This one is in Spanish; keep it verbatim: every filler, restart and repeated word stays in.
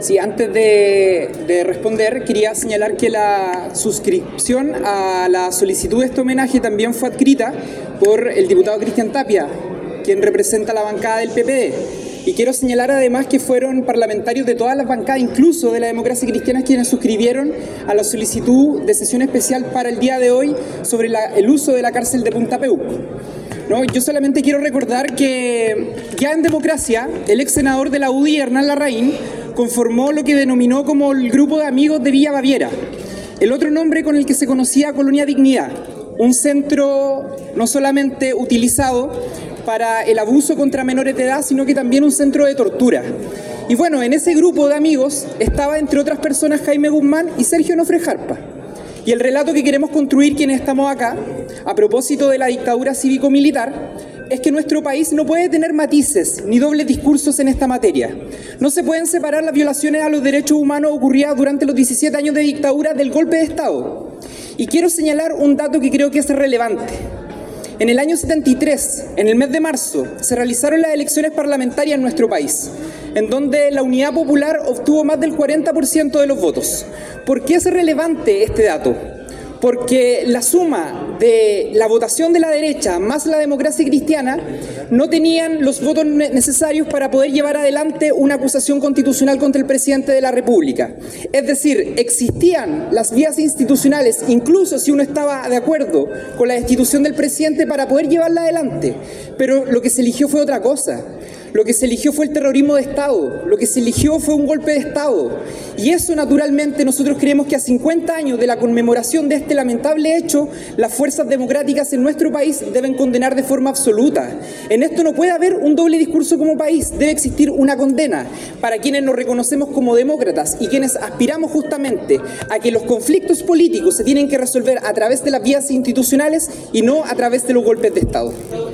Sí, antes de, de responder, quería señalar que la suscripción a la solicitud de este homenaje también fue adscrita por el diputado Cristian Tapia, quien representa la bancada del P P D. Y quiero señalar además que fueron parlamentarios de todas las bancadas, incluso de la Democracia Cristiana, quienes suscribieron a la solicitud de sesión especial para el día de hoy sobre la, el uso de la cárcel de Punta Peuco. ¿No? Yo solamente quiero recordar que ya en democracia, el ex senador de la U D I, Hernán Larraín, conformó lo que denominó como el Grupo de Amigos de Villa Baviera, el otro nombre con el que se conocía Colonia Dignidad, un centro no solamente utilizado para el abuso contra menores de edad, sino que también un centro de tortura. Y bueno, en ese grupo de amigos estaba, entre otras personas, Jaime Guzmán y Sergio Nofre Jarpa. Y el relato que queremos construir quienes estamos acá, a propósito de la dictadura cívico-militar, es que nuestro país no puede tener matices ni dobles discursos en esta materia. No se pueden separar las violaciones a los derechos humanos ocurridas durante los diecisiete años de dictadura del golpe de Estado. Y quiero señalar un dato que creo que es relevante. En el año setenta y tres, en el mes de marzo, se realizaron las elecciones parlamentarias en nuestro país, en donde la Unidad Popular obtuvo más del cuarenta por ciento de los votos. ¿Por qué es relevante este dato? Porque la suma de la votación de la derecha más la Democracia Cristiana no tenían los votos necesarios para poder llevar adelante una acusación constitucional contra el presidente de la República. Es decir, existían las vías institucionales, incluso si uno estaba de acuerdo con la destitución del presidente, para poder llevarla adelante. Pero lo que se eligió fue otra cosa. Lo que se eligió fue el terrorismo de Estado, lo que se eligió fue un golpe de Estado. Y eso, naturalmente, nosotros creemos que a cincuenta años de la conmemoración de este lamentable hecho, las fuerzas democráticas en nuestro país deben condenar de forma absoluta. En esto no puede haber un doble discurso como país, debe existir una condena para quienes nos reconocemos como demócratas y quienes aspiramos justamente a que los conflictos políticos se tienen que resolver a través de las vías institucionales y no a través de los golpes de Estado.